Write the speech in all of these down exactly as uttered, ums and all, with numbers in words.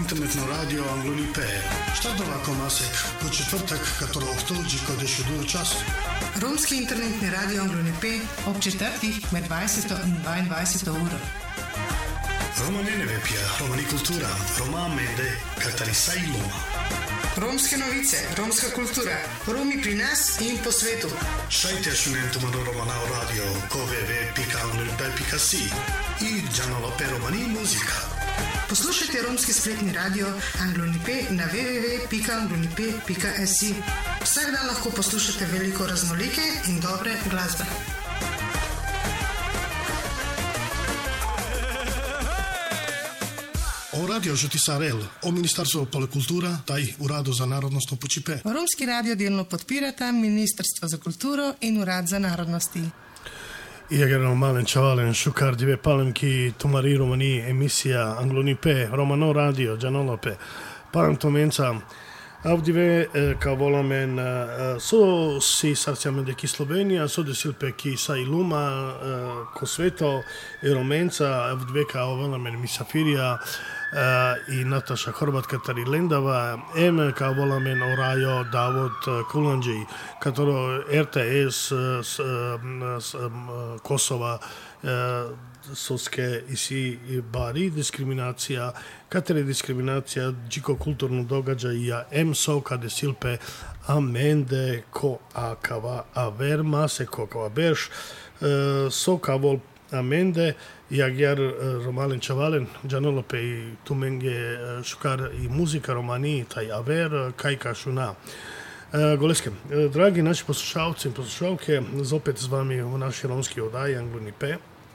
интернетно радио Anglo.pe. Šta dovako masek po četvrtak, katero oktođi kod je šudu čas. Romski internetni radio Anglo.pe ob četrtih med dvajseto in dvaindvajseto uro. Roma nenevepja, romani kultura, Roma mede, kateri saj loma. Romske novice, romska kultura, Romi pri nas in po svetu. Šajte šunentu mano romana radio w w w pika anglo.pe pika si i Gianalope romani muzika. Poslušajte romski spletni radio Anglo.pe na w w w pika anglo.pe pika si. Vsak dan lahko poslušate veliko raznolike in dobre glasbe. O radio Žutisarel, o Ministarstvo kultura, taj Urado za narodnostno počipe. Romski radio delno podpirata Ministrstvo za kulturo in Urad za narodnosti. Iagero malen čavalen šukar dve palemki tumari romani emisija Anglo.pe, Romano radio, Gianalope, palem tomenca. Avdive ka volamen so si sarciamen de ki Slovenija, so desilpe ki sa iluma ko sveto i romenca, avdive ka volamen misafirija i Nataša Horvat Katari Lendava, em ka volamen orajo Davod Kulanđi, katero R T S s, s, Kosova soske isi bari diskriminacija, kateri diskriminacija džiko kulturno događaja em soka de silpe amende ko akava aver mase kokava berš soka vol amende jagiar romalen čavalen Gianalope i tumenge šukar i muzika romani taj aver kajka šuna. Goleske, dragi naši poslušalci in poslušalke, zopet z vami v naši romski oddaji Anglo.pe.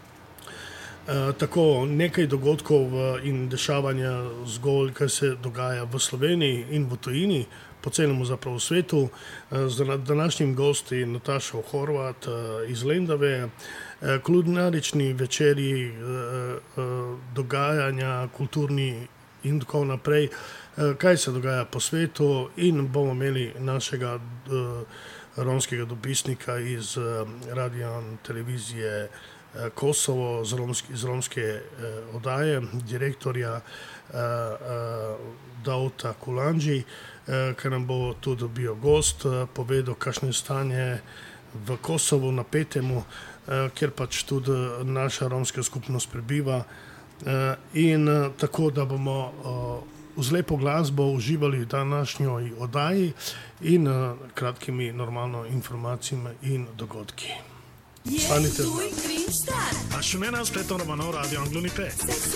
Uh, tako nekaj dogodkov in dešavanja zgolj, kar se dogaja v Sloveniji in v tujini, po celemu zapravo svetu. Uh, z današnjim gosti Natašo Horvat uh, iz Lendave, uh, kulinarični večeri, uh, uh, dogajanja, kulturni in tako naprej, uh, kaj se dogaja po svetu in bomo imeli našega uh, romskega dopisnika iz uh, radija in televizije Kosovo, z romske, z romske eh, odaje, direktorja eh, eh, Dauta Kulanđi, eh, ki nam bo tudi bil gost, eh, povedal, kakšno je stanje v Kosovu na Petemu, eh, kjer pač tudi naša romska skupnost prebiva. Eh, in eh, tako, da bomo eh, z lepo glasbo uživali v današnjoj oddaji in eh, kratkimi normalno informacijami in dogodki. Stanite z nami. A šumena spletno romano radio Anglo.pe.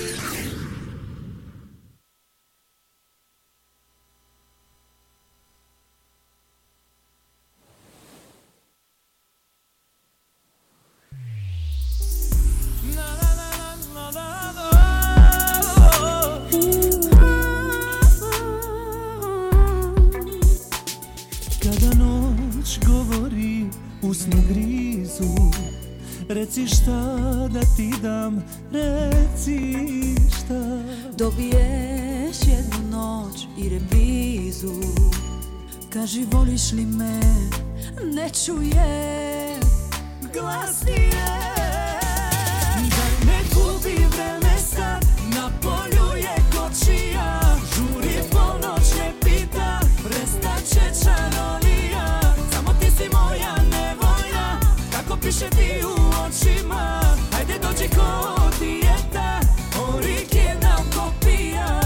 Kada noć govori usnu grizu, reci šta da ti dam, reci šta. Dobiješ jednu noć i reprizu, kaži voliš li me, ne čujem glasnije. Da ne gubi vreme sad, na polju je kočija, žuri ponoć ne pita, prestaće čarolija, samo ti si moja nevolja, kako piše ti u očima, ajde dođi ko dijeta, original kopija.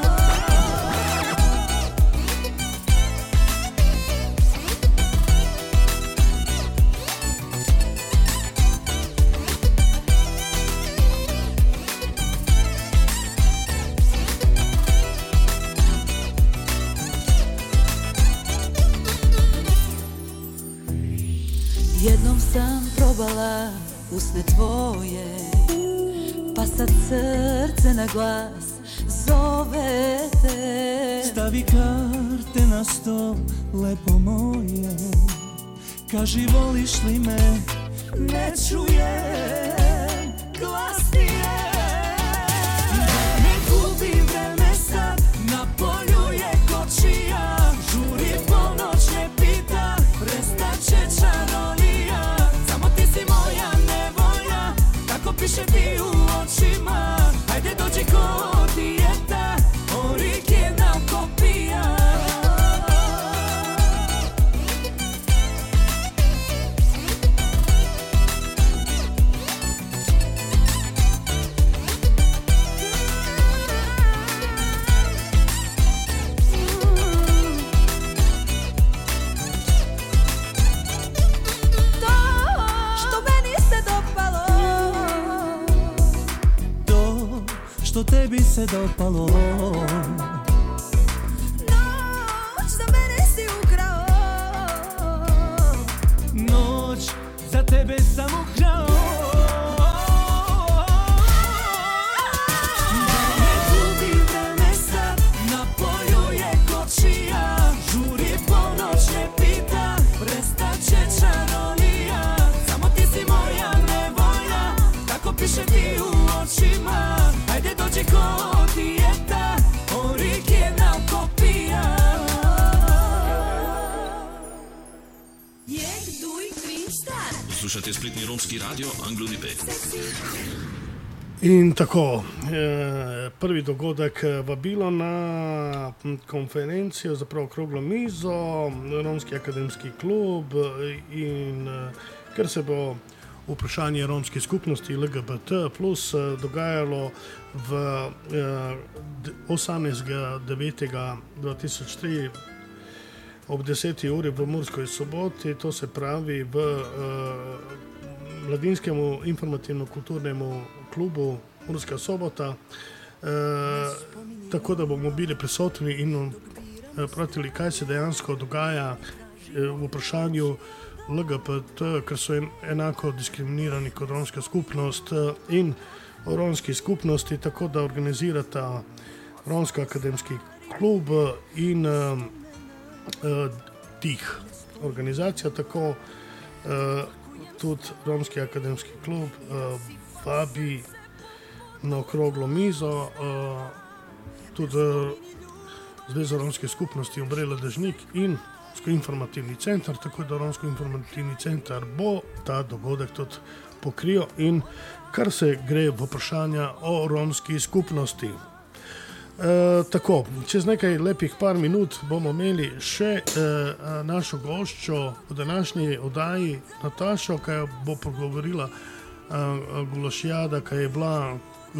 Jednom sam probala usne tvoje, pa sad srce na glas zove te. Stavi karte na sto, lepo moje, kaži voliš li me, Ne čujem glasnije. Da ne gubi vreme sad, na polju je kočija, žuri ponoć ne pita, prestaće čarolija, samo ti si moja nevolja, kako piše ti u očima, ajde dođi ko dijeta, orike. što tebi se dopalo. Noć za mene si ukrao, Noć za tebe sam ukrao. ne gubi vreme sad, na polju je kočija, žuri ponoć ne pita, prestaće čaronija, samo ti si moja nevolja, tako piše ti u očima, ajde dođi ko dijeta, original kopija. Jeg, duj, kvin, štar. Slušate spletni romski radio Anglo-Nipe. In tako, eh, prvi dogodek vabilo na konferencijo, zapravo okroglo mizo, Romski akademski klub in eh, ker se bo vprašanje romske skupnosti L G B T plus dogajalo v eh, osemnajstega devetega dva tisoč tri ob deseti uri v Murskoj Soboti, to se pravi v eh, mladinskemu informativno-kulturnemu klubu Murska Sobota, eh, tako da bomo bili prisotni in eh, pratili, kaj se dejansko dogaja eh, v vprašanju L G B T, ker so en, enako diskriminirani kot romska skupnost eh, in o romski skupnosti, tako da organizirata Romski akademski klub in eh, eh, tih organizacija, tako eh, tudi Romski akademski klub uh, vabi na okroglo mizo, uh, tudi uh, Zveza romske skupnosti Umbrella Dežnik in Romsko-informativni center, tako da Romsko-informativni center bo ta dogodek tudi pokril in kar se gre v vprašanja o romski skupnosti. E, tako, čez nekaj lepih par minut bomo imeli še e, našo goščo v današnji oddaji Natašo, ki bo pogovorila Gulašijada, ki je bila e,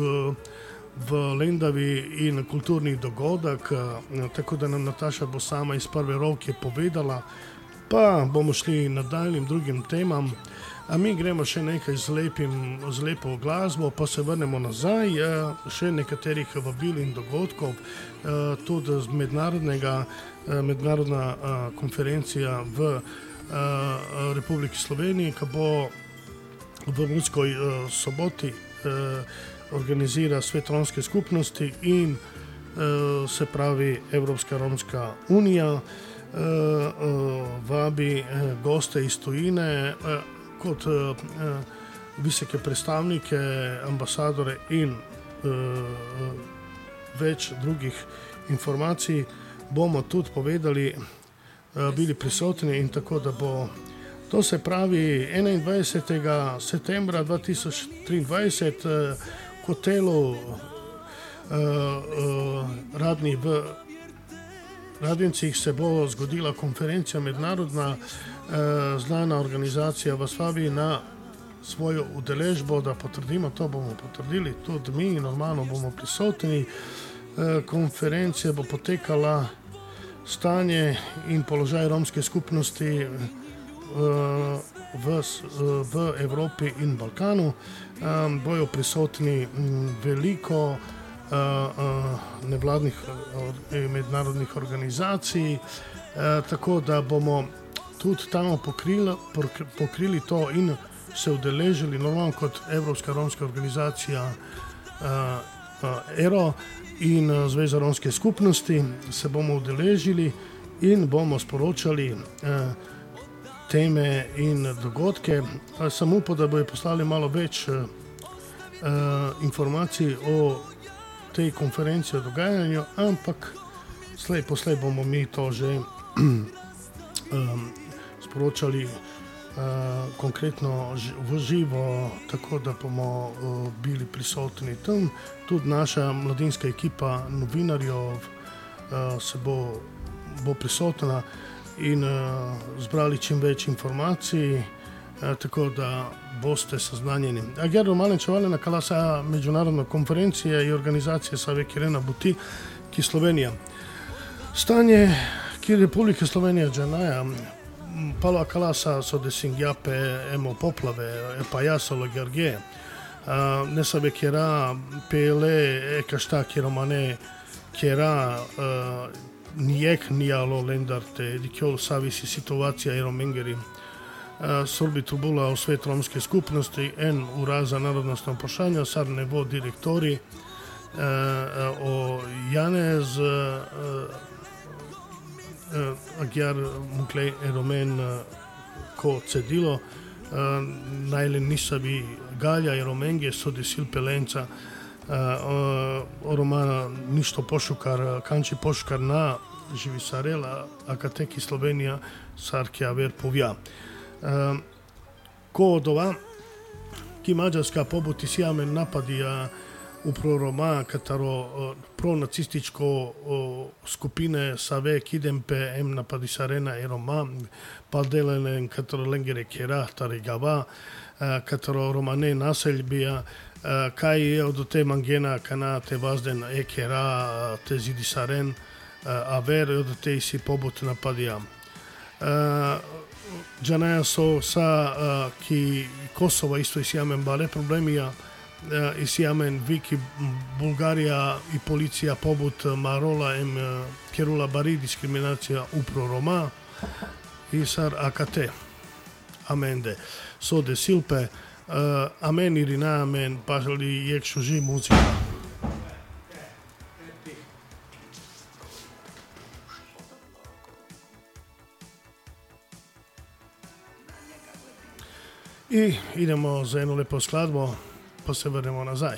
v Lendavi in kulturni dogodek, e, tako da nam Nataša bo sama iz prve roke povedala, pa bomo šli nadaljnjim drugim temam. A mi gremo še nekaj z, lepim, z lepo glasbo, pa se vrnemo nazaj, še nekaterih vabil in dogodkov, tudi z mednarodnega, mednarodna konferencija v Republiki Sloveniji, ki bo v Murskoj Soboti organizira Svet romske skupnosti in se pravi Evropska romska unija, vabi goste iz tujine, kot uh, visoke predstavnike, ambasadore in uh, več drugih informacij bomo tudi povedali, uh, bili prisotni in tako, da bo to se pravi enaindvajsetega septembra dva tisoč triindvajset uh, v hotelu uh, uh, Radni v Radvincih se bo zgodila konferencija mednarodna, eh, znana organizacija vas vabi na svojo udeležbo, da potrdimo, to bomo potrdili tudi mi, normalno bomo prisotni. Eh, konferencija bo potekala stanje in položaj romske skupnosti eh, v, v Evropi in Balkanu. Eh, bojo prisotni m, veliko Uh, uh, nevladnih uh, mednarodnih organizacij, uh, tako da bomo tudi tam pokrili, pokrili to in se udeležili, normalno kot Evropska romska organizacija uh, uh, E R O in uh, Zveza romske skupnosti se bomo udeležili in bomo sporočali uh, teme in dogodke. Uh, sem upal, da bojo poslali malo več uh, uh, informacij o tej konferenciji o dogajanju, ampak slej poslej bomo mi to že um, sporočali uh, konkretno v živo, tako da bomo uh, bili prisotni tam. Tudi naša mladinska ekipa novinarjev uh, se bo, bo prisotna in uh, zbrali čim več informacij, uh, tako da boste seznanjeni. Agero Malenčevalena Kalasa međunarodna konferencija i organizacija Save Kirena Buti, ki Slovenija. Stanje, ki Republike Slovenija džanaja, Palo Kalasa so desingjape emo poplave, pa jasolo Georgije. Uh, ne sabe kera pele e kashta kiromane kera uh, nijek nijalo lendarte di kjo savisi situacija i romengeri uh, Sorbi trubula o svet romske skupnosti en uraza narodnostno pošanja sar nevo direktori uh, o Janez uh, uh, agjar muklej romen uh, ko cedilo Uh, najle nisabi galja i romenge so desil pelenca uh, uh, oromana ništo pošukar kanči pošukar na živisarela akateki Slovenija sarke aver povja uh, ko odova ki mađarska pobuti sijamen napadija upravo Roma kataro uh, pro-nacističko uh, skupine save kidempe em napadisarena i Roma paldelenen kataro lengere kera tarigava uh, kataro romane naseljbija uh, kaj je od te mangena kana te vazden e kera te zidisaren uh, aver od te si pobut napadija uh, Džanaja so sa uh, ki Kosova isto i sijamen bale problemija Uh, i sijamen Viki Bulgarija i policija pobut Marola em uh, kjerula bari diskriminacija upro Roma i sar A K T amende so de silpe uh, amen irina amen pažali jek šuži muzika. I idemo za jednu lepo skladbo pa se vrnemo nazaj.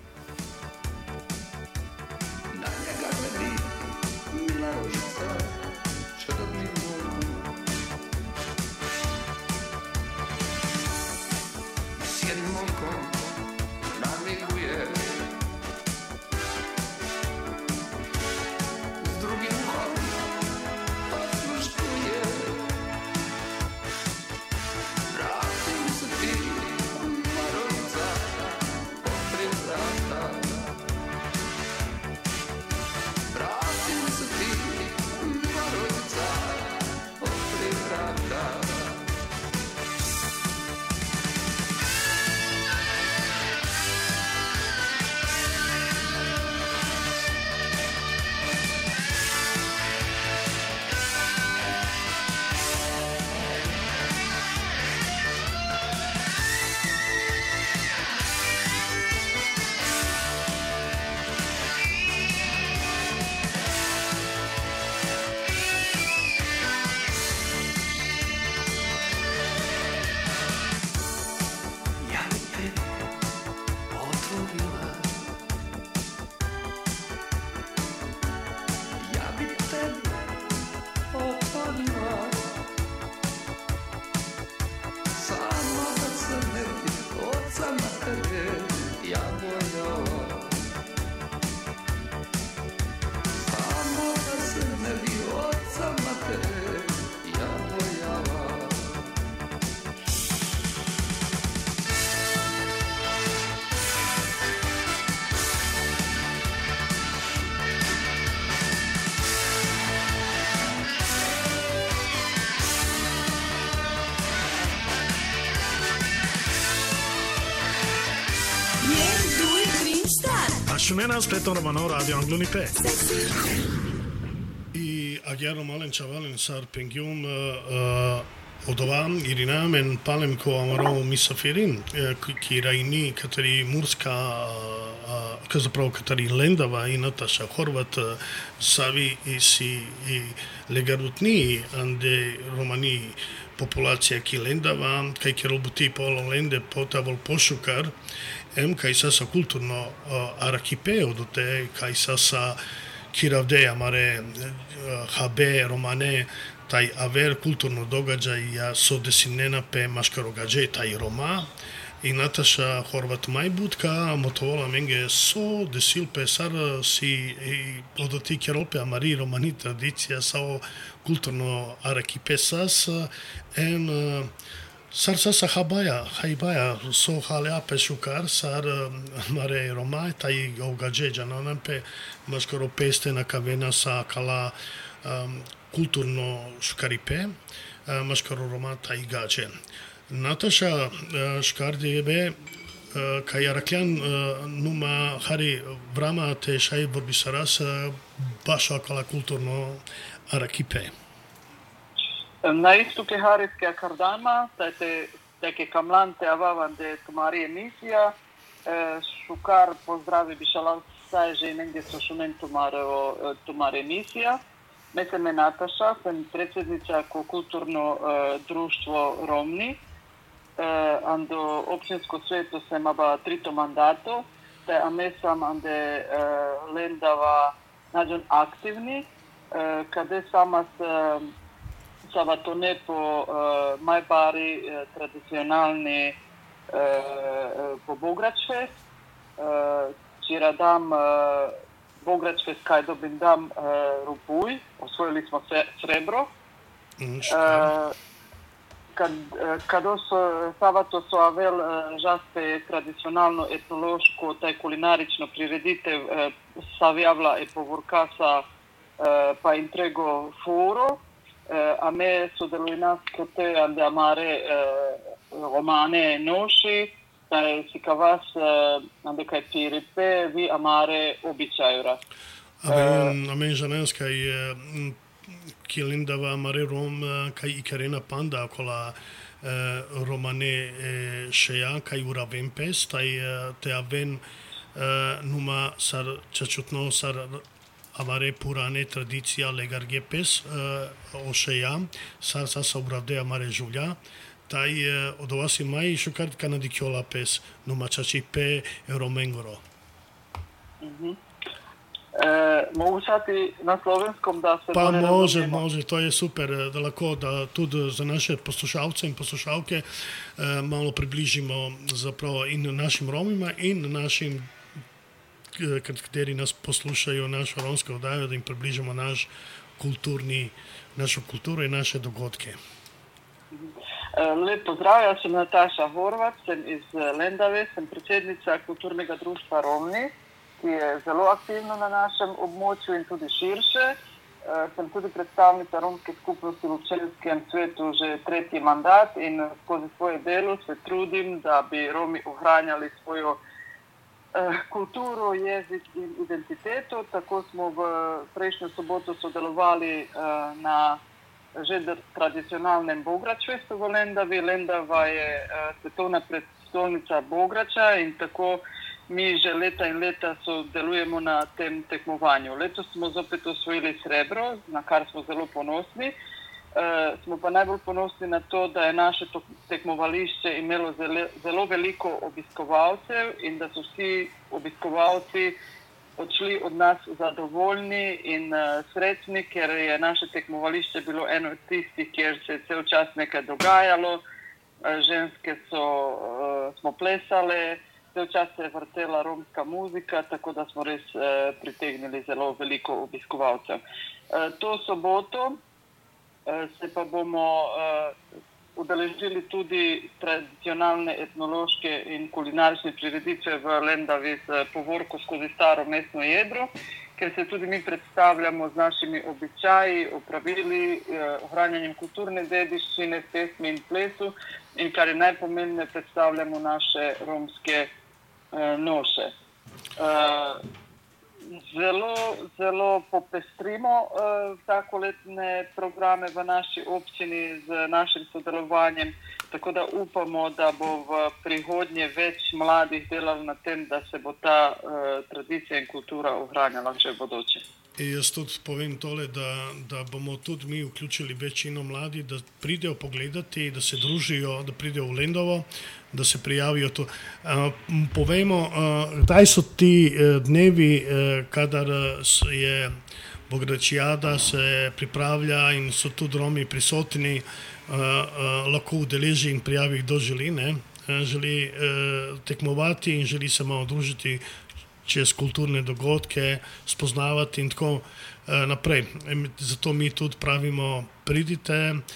Šumena spletom Romanov Radio Angluni P. I agjarom malen čavalen sar pengjum odovam irinamen palem ko amaro misafirin ki rajni kateri Murska ka zapravo kateri Lendava i Nataša Horvat savi i si i legarutni ande romani populacija ki Lendava kaj ki robuti polo Lende potavol pošukar em kaj sasa kulturno uh, arakipeo do te kaj sasa kiravdeja mare uh, H B romane taj aver kulturno događaja so desinena pe maškarogađe taj Roma i Nataša Horvat Majbutka motovola menge so desil pe sar si i od ti kjerope amari romani tradicija sao kulturno arakipe sas en uh, Sar sasa habaja, haibaja, so halea pe šukar, sar mare Roma, taj ogađeđa, no nam pe maskoro peste na kavena sa kala um, kulturno škaripe, uh, maskoro Roma taj gađe. Nataša uh, škardjebe kaj Araklian numa hari vrama te šai borbisaras baš akala kulturno Arakipe. Na istuke hariske kardama, tajte teke kamlante avavan de tumari emisija, šukar pozdravi bišalav saj že negdje so šumen tumareo tumar emisija. Me se me Nataša, sam predsjednica ko kulturno društvo Romni, ando općinsko sveto sam aba trito mandato, te a me sam ande lendava nađon aktivni, kade sama se sava to ne po majbari tradicionalni po Bogračfest, čira dam Bogračfest kaj dobim dam Rupuj, osvojili smo srebro. Kad, kad oso, savato so avel žaspe tradicionalno etnološko taj kulinarično prireditev savjavla e povorkasa pa intrego foro, a me sodeluj nas kote ande amare romane noši, taj sika vas ande kaj piripe vi amare običajura. Amen, amen žanenska je ki lindava amare rom kaj ikarena panda kola romane šeja kaj ura vempes, taj te aven numa sar čačutno sar amare purane tradicija legargepes o šeja, sar sa sa uravde amare žulja, taj od ovasi maj šukart kanadikjola pes numa čačipe euromengoro. Mm-hmm. E, mogu šati na slovenskom da se... Pa može, razumijemo. Može, to je super, da lahko da tudi za naše poslušalce in poslušalke eh, malo približimo zapravo in našim Romima in našim, kateri nas poslušajo, našo romsko oddajo, da jim približimo naš kulturni, našo kulturo in naše dogodke. Lep pozdrav, ja sam Nataša Horvat, sem iz Lendave, sem predsjednica kulturnega društva Romni, ki je zelo aktivno na našem območju in tudi širše. E, sem tudi predstavnica romske skupnosti v občinskem svetu že tretji mandat in skozi svoje delo se trudim, da bi Romi ohranjali svojo e, kulturo, jezik in identiteto. Tako smo v prejšnjo soboto sodelovali e, na že tradicionalnem Bogračfestu v Lendavi. Lendava je e, svetovna predstolnica Bograča in tako mi že leta in leta sodelujemo na tem tekmovanju. Letos smo zopet osvojili srebro, na kar smo zelo ponosni. E, smo pa najbolj ponosni na to, da je naše tekmovališče imelo zelo, zelo veliko obiskovalcev in da so vsi obiskovalci odšli od nas zadovoljni in uh, srečni, ker je naše tekmovališče bilo eno od tistih, kjer se je cel čas nekaj dogajalo. Uh, ženske so, uh, smo plesale, cel čas se je vrtela romska muzika, tako da smo res uh, pritegnili zelo veliko obiskovalcev. Uh, to soboto uh, se pa bomo uh, udeležili tudi tradicionalne etnološke in kulinarične prireditve v Lendavi z povorko skozi staro mestno jedro, ker se tudi mi predstavljamo z našimi običaji, opravili, ohranjanjem kulturne dediščine, pesmi in plesu in kar je najpomembneje, predstavljamo naše romske uh, noše. Uh, Zelo, zelo popestrimo uh, vsakoletne programe v naši občini z našim sodelovanjem, tako da upamo, da bo v prihodnje več mladih delalo na tem, da se bo ta uh, tradicija in kultura ohranjala še v bodoče. I jaz tudi povem tole, da, da bomo tudi mi vključili večino mladih, da pridejo pogledati, da se družijo, da pridejo v Lendavo, da se prijavijo tu. Uh, povejmo, uh, kdaj so ti uh, dnevi, uh, kadar je Bogračijada se pripravlja in so tudi Romi prisotni, uh, uh, lahko udeleži in prijavi, kdo želi, ne? Uh, želi uh, tekmovati in želi se malo družiti čez kulturne dogodke, spoznavati in tako uh, naprej. Zato mi tudi pravimo, pridite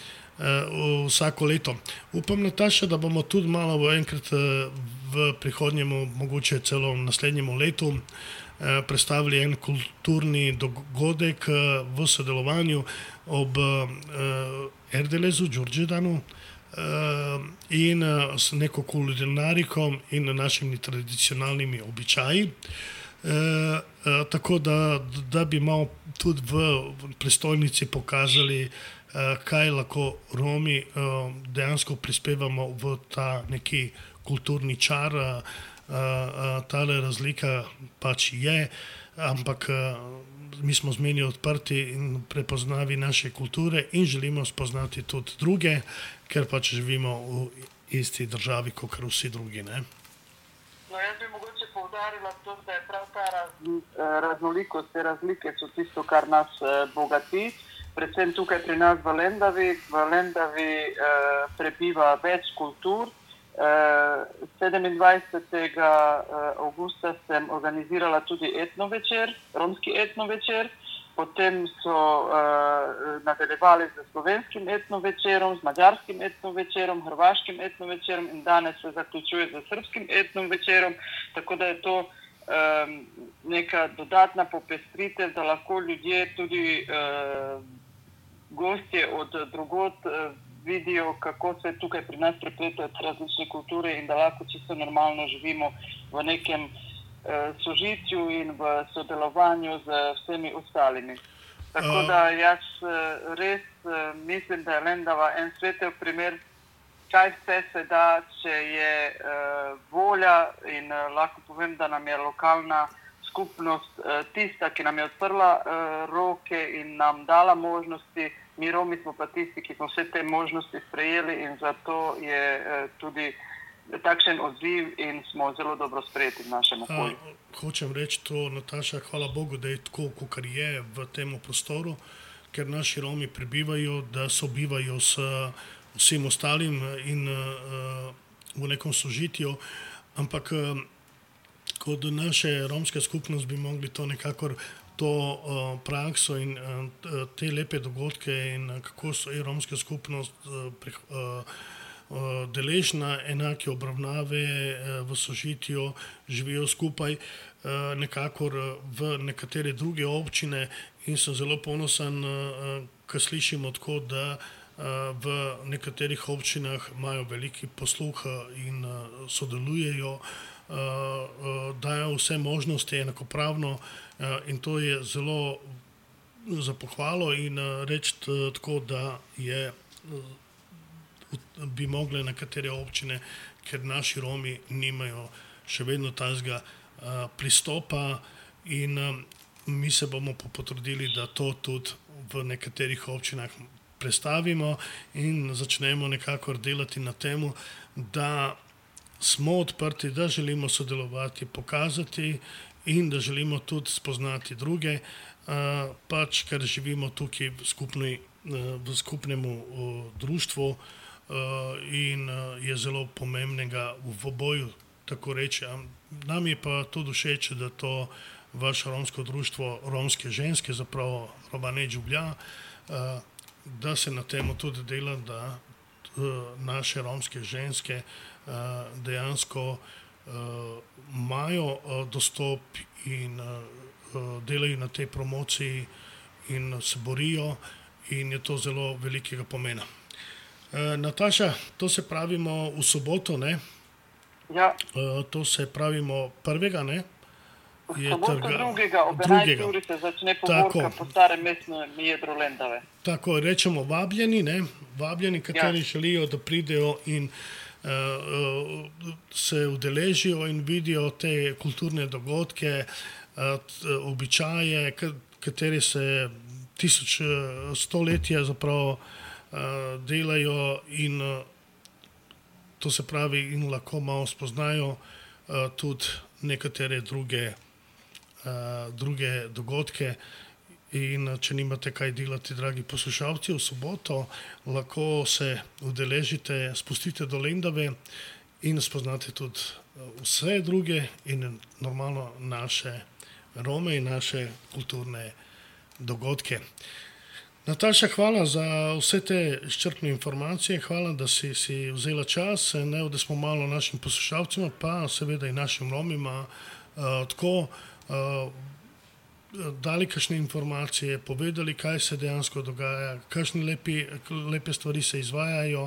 uh, vsako leto. Upam, Nataša, da bomo tudi malo v enkrat uh, v prihodnjemu, mogoče celo v naslednjemu letu uh, predstavili en kulturni dogodek uh, v sodelovanju ob uh, Erdelezu, Đurđevdanu, in s neko kulinariko in našimi tradicionalnimi običaji. Tako da, da bi malo tudi v prestolnici pokazali, kaj lahko Romi dejansko prispevamo v ta neki kulturni čar. Tale razlika pač je, ampak mi smo zmeni odprti in prepoznavi naše kulture in želimo spoznati tudi druge, ker pač živimo v isti državi, kot vsi drugi, ne? No, jaz bi mogoče poudarila to, da je prav ta raz, raznolikost, te razlike so tisto, kar nas bogati. Predvsem tukaj pri nas v Lendavi. V Lendavi eh, prebiva več kultur. sedemindvajsetega avgusta sem organizirala tudi etnovečer, romski etnovečer, potem so uh, nadaljevali z slovenskim etnovečerom, z mađarskim etnovečerom, hrvaškim etnovečerom in danes se zaključuje z srbskim etnovečerom, tako da je to um, neka dodatna popestritev, da lahko ljudje tudi uh, gostje od drugod uh, vidijo, kako se tukaj pri nas prepletajo različne kulture in da lahko čisto normalno živimo v nekem eh, sožitju in v sodelovanju z vsemi ostalimi. Tako da jaz eh, res eh, mislim, da je Lendava en svetel primer, kaj vse se da, če je eh, volja in eh, lahko povem, da nam je lokalna skupnost eh, tista, ki nam je odprla eh, roke in nam dala možnosti. Mi Romi smo pa tisti, ki smo vse te možnosti sprejeli in zato je eh, tudi takšen odziv in smo zelo dobro sprejeti v našem okolju. Hočem reči to, Nataša, hvala Bogu, da je tako, kot je v tem prostoru, ker naši Romi prebivajo, da sobivajo s vsem ostalim in uh, v nekom sožitju, ampak uh, kot naša romska skupnost bi mogli to nekako to uh, prakso in uh, te lepe dogodke in uh, kako so je romska skupnost uh, pre, uh, uh, deležna enake obravnave uh, v sožitju, živijo skupaj uh, nekako v nekatere druge občine in sem zelo ponosen, uh, ko slišimo tako, da uh, v nekaterih občinah imajo veliki posluh in uh, sodelujejo, Uh, uh, dajo vse možnosti enakopravno uh, in to je zelo za pohvalo in uh, reči uh, tako, da je, uh, bi mogle nekatere občine, ker naši Romi nimajo še vedno tazga uh, pristopa in um, mi se bomo potrudili, da to tudi v nekaterih občinah prestavimo in začnemo nekako delati na temu, da smo odprti, da želimo sodelovati, pokazati in da želimo tudi spoznati druge, pač ker živimo tukaj v, skupni, v skupnemu društvu in je zelo pomembnega v oboju, tako reči. Nam je pa tudi všeč, da to vaše romsko društvo, romske ženske, zapravo Romane Đublja, da se na temu tudi dela, da naše romske ženske dejansko imajo dostop in delajo na tej promociji in se borijo in je to zelo velikega pomena. Nataša, to se pravimo v soboto, ne? Ja. To se pravimo prvega, ne? V soboto drugega, ob enajsti uri se začne povorka po starem mestnem jedru Lendave. Tako, rečemo vabljeni, ne? Vabljeni, kateri ja. želijo, da pridejo in uh, uh, se udeležijo in vidijo te kulturne dogodke, uh, običaje, kateri se tisoč stoletja zapravo uh, delajo in uh, to se pravi in lahko malo spoznajo uh, tudi nekatere druge Uh, druge dogodke in če nimate kaj delati, dragi poslušalci, v soboto lahko se udeležite, spustite do Lendave in spoznate tudi vse druge in normalno naše Rome in naše kulturne dogodke. Nataša, hvala za vse te izčrpne informacije, hvala, da si, si vzela čas, ne, da smo malo našim poslušalcima, pa seveda in našim Romima uh, tako Uh, dali kakšne informacije, povedali, kaj se dejansko dogaja, kakšne lepi, lepe stvari se izvajajo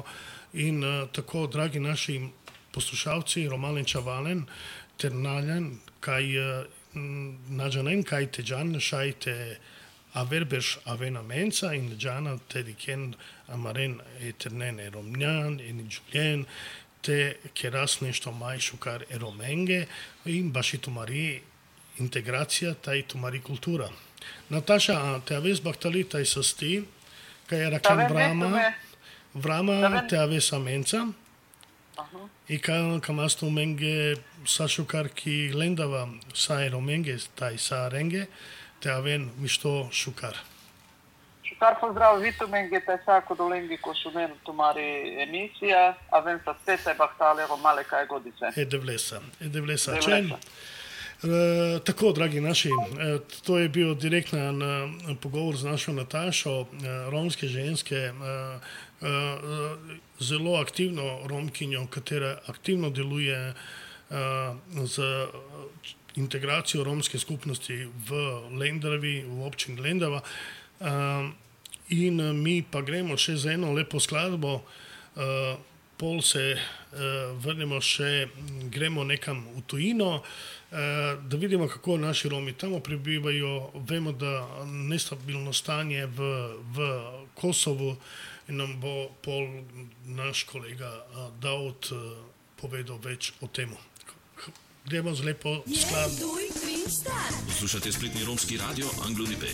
In uh, tako, dragi naši poslušalci, Romalin Čavalen, ter naljen, kaj uh, nađanen, kaj te džan, šaj te averbeš avena menca, in džana te diken amaren eternene romnjan, in Julien, te keras nešto mai šukar eromenge, in baši tumari integracija, taj tumari kultura. Nataša, te aves baktali taj sasti, kaj je rakan vrama, vrama te aves amenca, i kaj kamastu menge sa šukar ki lendava sa eromenge, taj sa renge, te aven mišto šukar. Šukar pozdrav Vitumenge, taj sako dolengi ko šumen tumari emisija, a ven sa speta baktale romale kaj godice. E devlesa, e devlesa. Čen, e, tako, dragi naši, e, to je bio direktan e, pogovor z našo Natašo, e, romske ženske, e, e, zelo aktivno romkinjo, katera aktivno deluje e, z integracijo romske skupnosti v Lendavi, v občini Lendava. Uh, in mi pa gremo še za eno lepo skladbo, uh, pol se uh, vrnemo še, gremo nekam v tujino, uh, da vidimo, kako naši Romi tamo prebivajo. Vemo, da nestabilno stanje v, v Kosovu, in nam bo pol naš kolega uh, Daud uh, povedal več o temu. Gremo z lepo skladbo. Poslušate spletni romski radio Anglo-Nipe.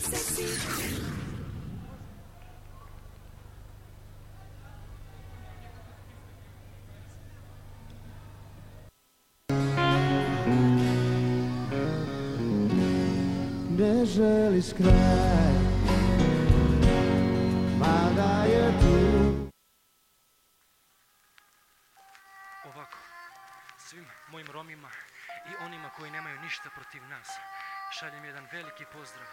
Ne želiš kraj, mada je tu. Ovako, svim mojim Romima i onima koji nemaju ništa protiv nas, šaljem jedan veliki pozdrav.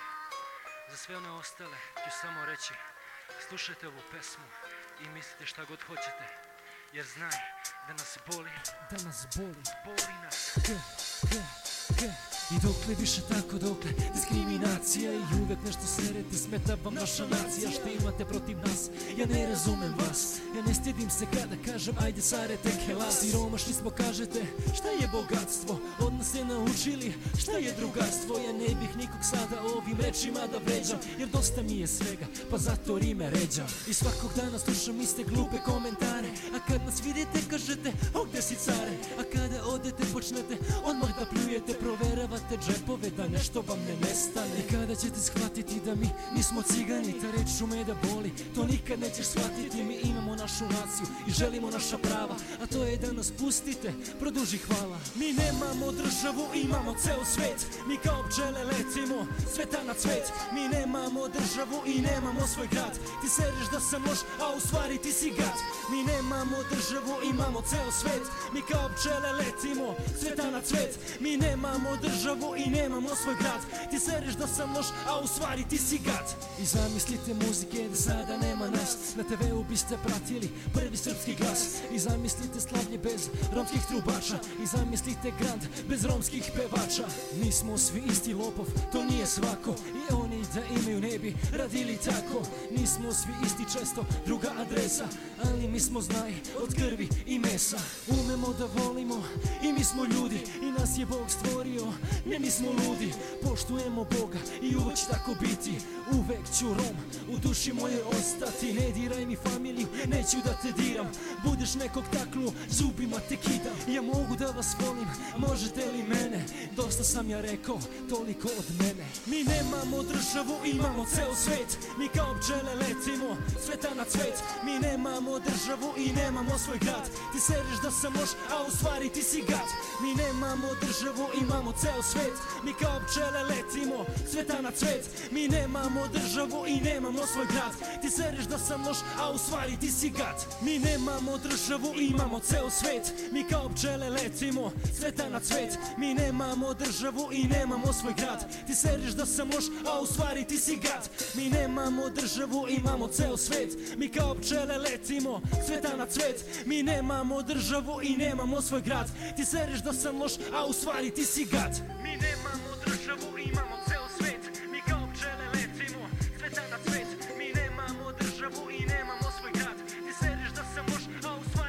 Za sve one ostale ću samo reći, slušajte ovu pesmu i mislite šta god hoćete, jer znaj da nas boli, da nas boli, boli nas. Ke, ke, ke. I dokle više tako, dokle diskriminacija i uvek nešto serete, smeta vam naša nacija. Šta imate protiv nas, ja ne razumem vas. Ja ne stidim se kada kažem ajde sarete kelas. I romašni smo kažete, šta je bogatstvo, od nas je naučili šta je drugarstvo. Ja ne bih nikog sada ovim rečima da vređam, jer dosta mi je svega, pa zato rime ređam. I svakog dana slušam iste glupe komentare, a kad nas vidite kažete o gde si care. A kada odete počnete odmah da pljujete, proveravate džepove da nešto vam ne nestane. I kada ćete shvatiti da mi nismo cigani, ta reč ume da boli, to nikad nećeš shvatiti. Mi imamo našu naciju i želimo naša prava, a to je da nas pustite, produži hvala. Mi nemamo državu, imamo ceo svet, mi kao pčele letimo sveta na cvet. Mi nemamo državu i nemamo svoj grad, ti sereš da sam loš, a u stvari ti si gad. Mi nemamo državu, imamo ceo svet, mi kao pčele letimo sveta na cvet. Mi nemamo državu i nemamo svoj grad, ti sereš da sam loš, a u stvari ti si gad. I zamislite muzike da sada nema nas, na te veu biste pratili prvi srpski glas. I zamislite slavlje bez romskih trubača, i zamislite grand bez romskih pevača. Nismo svi isti lopov, to nije svako, i oni da imaju ne bi radili tako. Nismo svi isti, često druga adresa, ali mi smo znaj od krvi i mesa. Umemo da volimo i mi smo ljudi, i nas je Bog stvorio, ne mi smo ludi. Poštujemo Boga i uvek će tako biti, uvek ću Rom u duši moje ostati. Ne diraj mi familiju, neću da te diram, budeš nekog taklu, zubima te kidam. Ja mogu da vas volim, možete li mene, dosta sam ja rekao, toliko od mene. Mi nemamo državu, imamo ceo svet, mi kao pčele letimo sveta na cvet. Mi nemamo državu i nemamo svoj grad, ti sereš da sam loš, a u stvari ti si gad. Mi nemamo državu, imamo ceo svet, mi kao pčele letimo sveta na cvet. Mi nemamo državu i nemamo svoj grad, ti sereš da sam loš, a u stvari ti si gad. Mi nemamo državu, imamo ceo svet, mi kao pčele letimo sveta na cvet. Mi nemamo državu i nemamo svoj grad, ti sereš da sam loš, a u stvari ti si gad. Mi nemamo državu, imamo ceo svet, mi kao pčele letimo sveta na cvet. Mi nemamo državu i nemamo svoj grad, ti sereš da sam loš, a u stvari ti si gad. Mi nemamo državu, imamo ceo svet, mi kao pčele letimo sveta na cvet. Mi nemamo državu i nemamo svoj grad, ti sereš da sam loš, a u stvari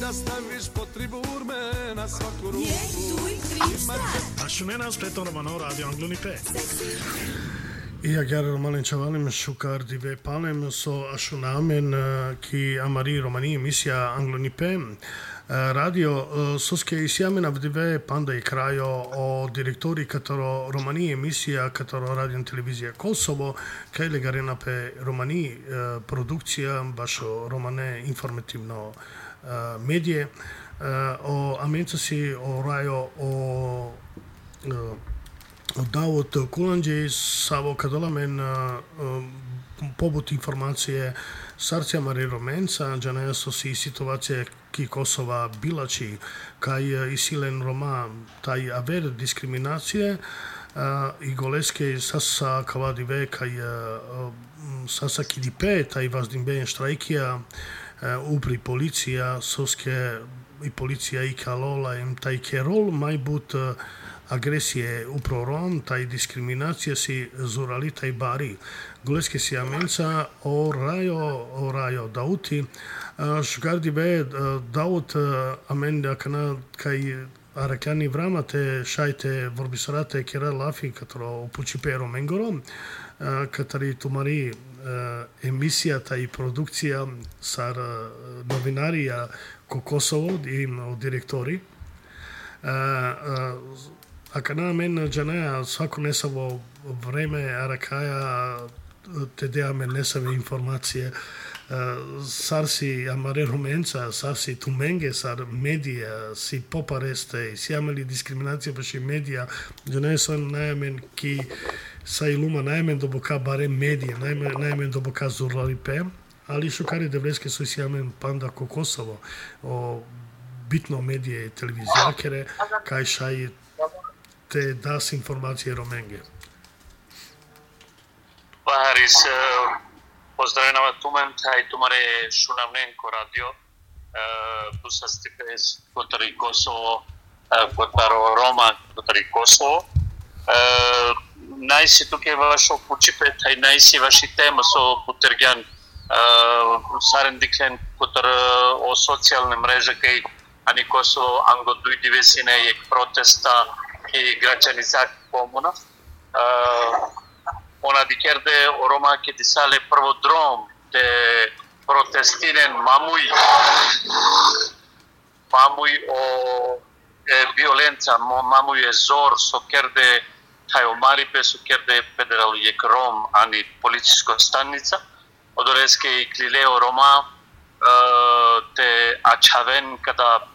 da staviš po triburme na svaku ruku. A šumena spleto Romanov Radio Angloni P. I agare malen čavalim šukar dive palem so ašunamen ki amari romani emisija Angloni P. Radio soske isiamena vdive panda i krajo o direktori katero romani emisija katero radio televizija Kosovo kaj legarena pe romani produkcija bašo romane informativno medije o amenca si o rajo o Davut Kulanđe savo kadolamen pobut informacije Sarcija Mari Romenca, džaneja su si situacije ki Kosova bilači, kaj isilen Roma taj aver diskriminacije i goleske sasa kavadive kaj sasa kidipe taj vazdimben štrajkija upri policija soske i policija i kalola im taj kerol majbut agresije upravo Rom, taj diskriminacija si zurali taj bari. Goleske si amenca o rajo, o rajo dauti, šugardi be daut amen kana kaj arakani vramate šajte vorbisarate kera lafi katro upući pero mengoro, katari tumari emisija taj produkcija sar novinarija ko Kosovo i direktori. A kana men džaneja svako nesavo vreme arakaja te dea men nesave informacije sar si amare Rumenca, sar si tumenge, sar medija, si popareste, si ameli diskriminacija baši medija, džaneja sam najamen ki sa iluma najamen do boka bare medije, najamen do boka zurlalipe, ali šukari devleske su si amen panda ko Kosovo, o bitno medije i televizijakere, kaj šaj te das informacije Romenge. Baharis, pozdravljena tument, aj tumare šunavnenko radio, tu sa stipes kotari Kosovo, kotaro Roma, kotari Kosovo. Najsi tuke vašo pučipet, aj najsi vaši tema so putergjan saren diklen kotar o socijalne mreže kaj ani Kosovo ango dujdi vesine jek protesta i građanizak komuna. Ona dikerde o Roma ke disale prvo drom te protestinen mamuj mamuj o violenca mamuj je zor so kerde taj o Maripe so kerde federal jek Rom ani policijsko stanica odoreske i klileo Roma te ačaven kada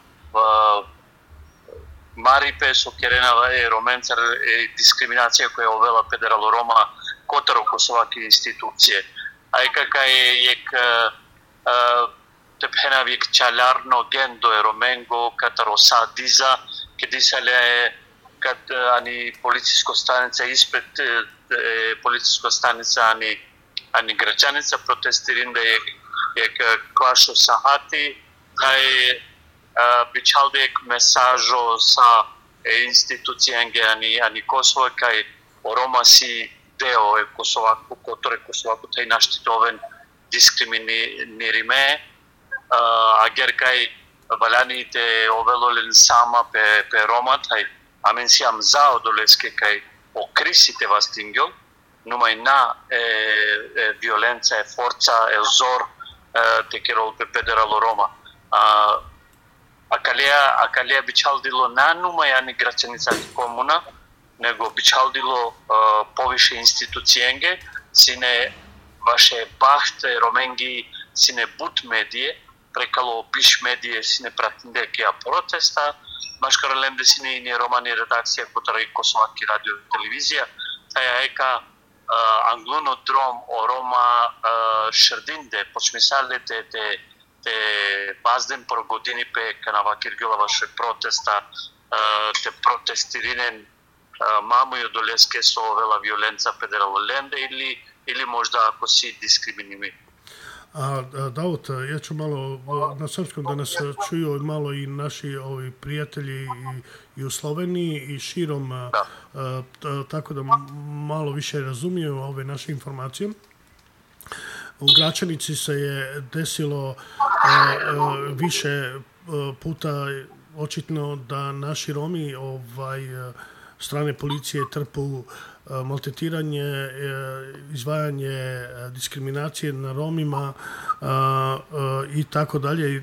Maripe su kerenava e Romencar e diskriminacija koja je ovela federalo Roma kotaro kosovake institucije. A i kaka je jek tephenav jek čalarno gendo e Romengo kataro sadiza kedi sale kad ani policijsko stanica ispred policijsko stanica ani ani građanica protestirin da jek jek kvašo sahati kaj bičaldek mesažo sa institucijenge ani ani Kosovo kaj o Roma si deo e Kosovaku kotore Kosovaku taj naštitoven diskriminirime ager kaj valani te ovelolen sama pe pe Roma taj amen siam za odoleske kaj o krisite vas tingel numai na violența e forța e zor te kerol pe federalo Roma Akalea, akalea bičaldilo na numai ani građanica komuna, nego bičaldilo uh, poviše institucijenge, sine vaše bahte Romengi, sine but medije, prekalo biš medije, sine pratinde kea protesta, maškara lemde sine ini romani redakcija kotara i Kosovaki radio i televizija, taja eka uh, angluno drom o Roma uh, šrdinde, počmisale te, te te bazden por godini pe kanava kirgila vaše protesta te protestirinen mamu i odoleske so ovela violenca federal lende ili ili možda ako si diskriminimi. A Davut, ja ću malo na srpskom da nas čuju malo i naši ovi prijatelji i, i u Sloveniji i širom, da. a, tako da malo više razumiju ove naše informacije. U Gračanici se je desilo a, a, više puta očitno da naši Romi ovaj, strane policije trpu maltretiranje, izvajanje diskriminacije na Romima i tako dalje.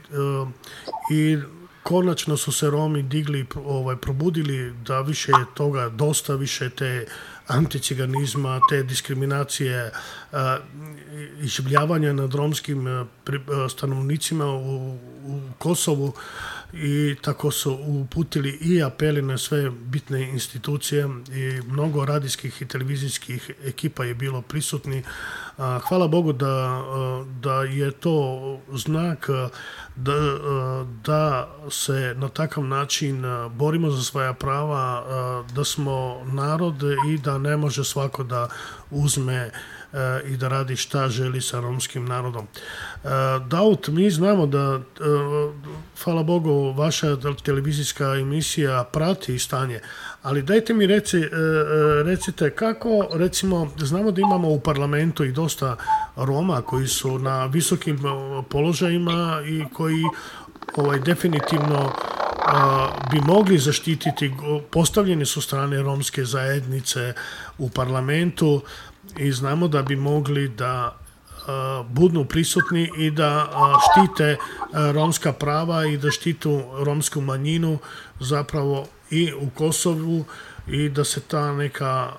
I konačno su se Romi digli, ovaj, probudili da više toga, dosta više te anticiganizma, te diskriminacije, iživljavanja nad romskim stanovnicima u, u Kosovu, i tako su uputili i apeli na sve bitne institucije i mnogo radijskih i televizijskih ekipa je bilo prisutni. Hvala Bogu da, da je to znak da, da se na takav način borimo za svoja prava, da smo narod i da ne može svako da uzme i da radi šta želi sa romskim narodom. Daud, mi znamo da, hvala Bogu, vaša televizijska emisija prati stanje, ali dajte mi reci, recite kako, recimo, znamo da imamo u parlamentu i dosta Roma koji su na visokim položajima i koji ovaj, definitivno bi mogli zaštititi, postavljeni su strane romske zajednice u parlamentu i znamo da bi mogli da budu prisutni i da štite romska prava i da štitu romsku manjinu zapravo i u Kosovu, i da se ta neka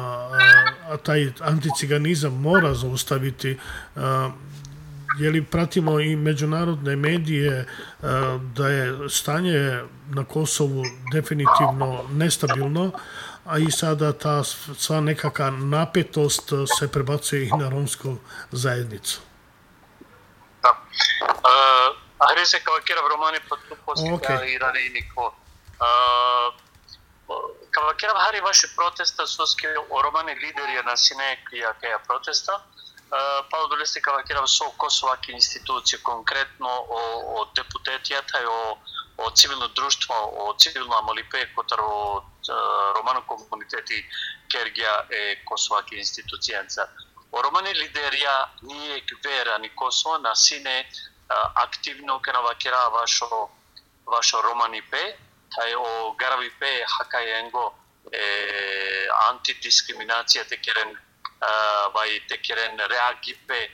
taj anticiganizam mora zaustaviti. Je li pratimo i međunarodne medije da je stanje na Kosovu definitivno nestabilno, a i sada ta sva nekakva napetost se prebacuje i na romsku zajednicu. Da. Аре се кавакера в романи постика и ради нико. Кавакера хари ваше протеста соски романи лидери на сине кија каја протеста. Пало долесте кавакера со косоваки институции, конкретно о депутетијата и о о цивилно друштво, о цивилно амалипе, котар о романо комунитети Кергија е косоваки институцијанца. О романи лидерија ние квера ни Косово на сине активно кенавакера вашо вашо романи пе, тај о гарави пе хакајенго е антидискриминација те керен вај те керен реаги пе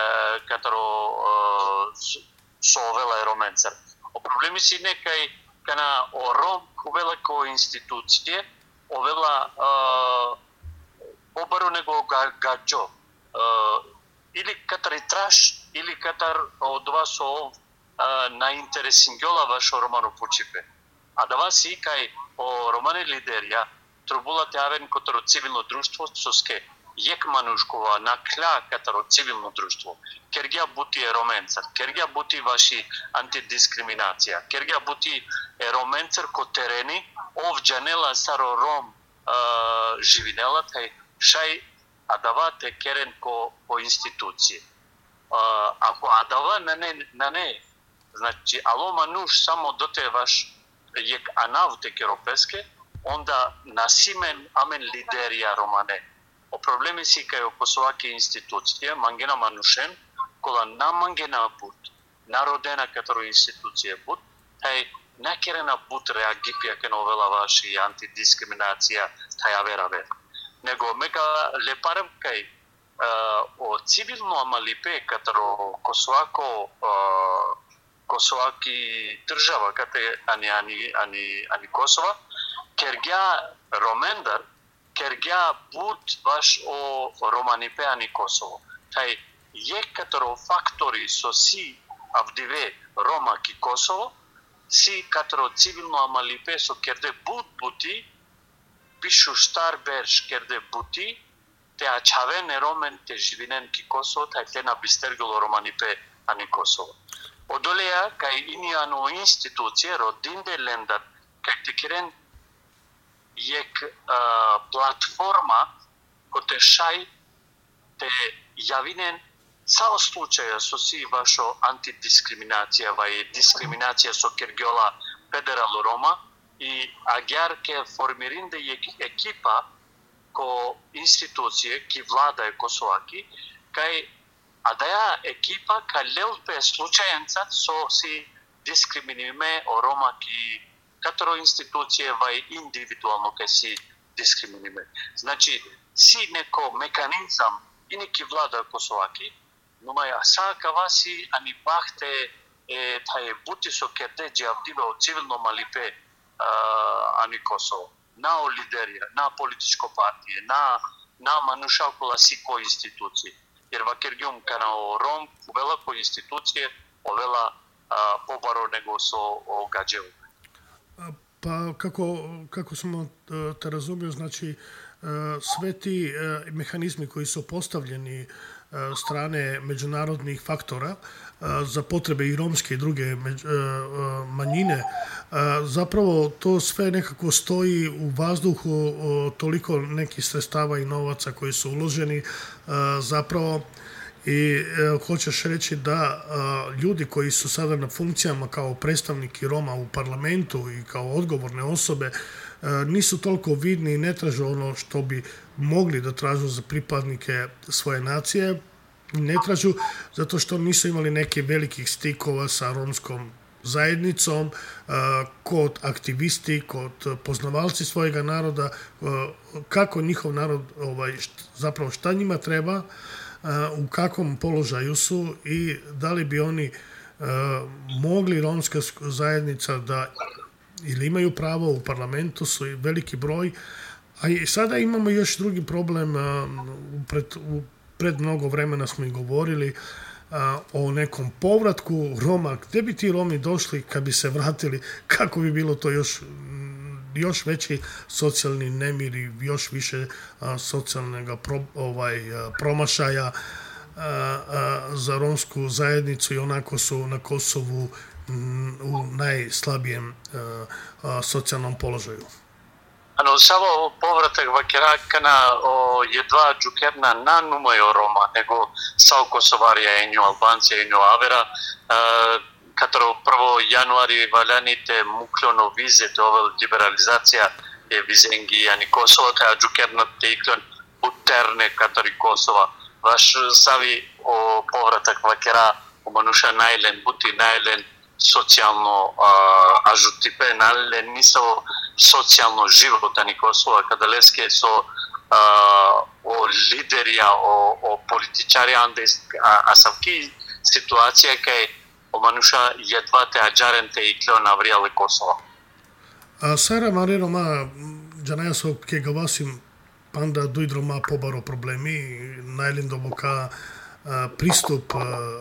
катаро совела е роменцар. O problemi si nekaj kana o Rom uvela kao institucije, ovela uh, obaru nego ga, gađo. Uh, ili katar i traš, ili katar od vas o uh, na interesingjola vašo romano pučipe. A da vas i kaj o romane liderija, trubula te aven kotaro civilno društvo, soske jek manuškova na kля катаро цивилно друштво. Кергија бути е роменцар, кергија бути ваши антидискриминација, кергија бути е роменцар ко терени, овџанела саро ром а, живинела, тај шај адава те керен ко, по институције. А, ако адава на не, на не, значи ало мануш само доте ваш јек анав те керопеске, онда насимен амен лидерија романе. O problemi si kaj o kosovake institucije, mangena manushen, kola na mangena but, narodena katero institucije but, taj nakerena but reagipija ke novela vaši antidiskriminacija, taj avera ver. Nego mega leparem kaj uh, o civilno amalipe katero kosovako uh, kosovaki država kate ani ani ani ani Kosova, kergja romendar Кергја бут ваш о романипе ани Косово. Тај е катаро фактори со си авдиве Рома ки Косово, си катаро цивилно амалипе со керде бут бути, пишу штар берш керде бути, те ачавен е ромен те живинен ки Косово, тај те на бистергило романипе ани Косово. Одолеја кај инијано институција родинде лендар, кај те керен jek uh, platforma kote šaj te javinen cao slučaja so si vašo antidiskriminacija, vaj diskriminacija so kergjola federalu Roma i agjarke formirinde jek ekipa ko institucije ki vlada je Kosovaki, kaj a da ja ekipa ka lelpe slučajenca so si discriminime o Roma ki katero institucije vai individualno kaj si discriminime. Znači, si neko mekanizam i neki vlada Kosovaki, numai așa cava si ani bahte e tae butiso kerdeđe avdive o civilno malipe uh, ani Kosovo. Na o liderija, na političko partije, na, na manušavkula si ko institucije. Jer vakergjum kana o Rom u velako institucije o vela uh, pobaro nego so o gađevu. Pa kako, kako smo te razumiju, znači sve ti mehanizmi koji su postavljeni strane međunarodnih faktora za potrebe i romske i druge manjine, zapravo to sve nekako stoji u vazduhu, toliko nekih sredstava i novaca koji su uloženi zapravo. I e, hoćeš reći da a, ljudi koji su sada na funkcijama kao predstavniki Roma u parlamentu i kao odgovorne osobe a, nisu toliko vidni i ne traže ono što bi mogli da tražu za pripadnike svoje nacije. Ne tražu zato što nisu imali neke velikih stikova sa romskom zajednicom, a, kod aktivisti, kod poznavalci svojega naroda, a, kako njihov narod, ovaj, št, zapravo šta njima treba, u kakvom položaju su i da li bi oni uh, mogli romska zajednica da ili imaju pravo u parlamentu, su veliki broj. A i sada imamo još drugi problem, uh, pred, u, pred mnogo vremena smo i govorili uh, o nekom povratku Roma. Gde bi ti Romi došli kad bi se vratili, kako bi bilo to još još veći socijalni nemir i još više a, socijalnog pro, ovaj, a, promašaja a, a, za romsku zajednicu i onako su na Kosovu m, u najslabijem a, a, socijalnom položaju. Ano, samo povratak vakerakana o jedva džukerna na numajo Roma, nego sao Kosovarija enju Albancija enju Avera, a, katero prvo januari valjanite mukljono vize do ove liberalizacija je vizengi ani Kosova, kada džukerna te ikljon uterne kateri Kosova. Vaš savi o povratak vakera u manuša najlen, buti najlen socijalno uh, ažutipe, najlen niso socijalno život ani Kosova, kada leske so uh, o liderija, o, o političarja, a, a savki situacija kaj o manuša jedva te ađarente i kleo navrijale Kosova. A Sara Marero ma Gianajaso che gavasim panda duidro ma pobaro problemi najlindo boka pristup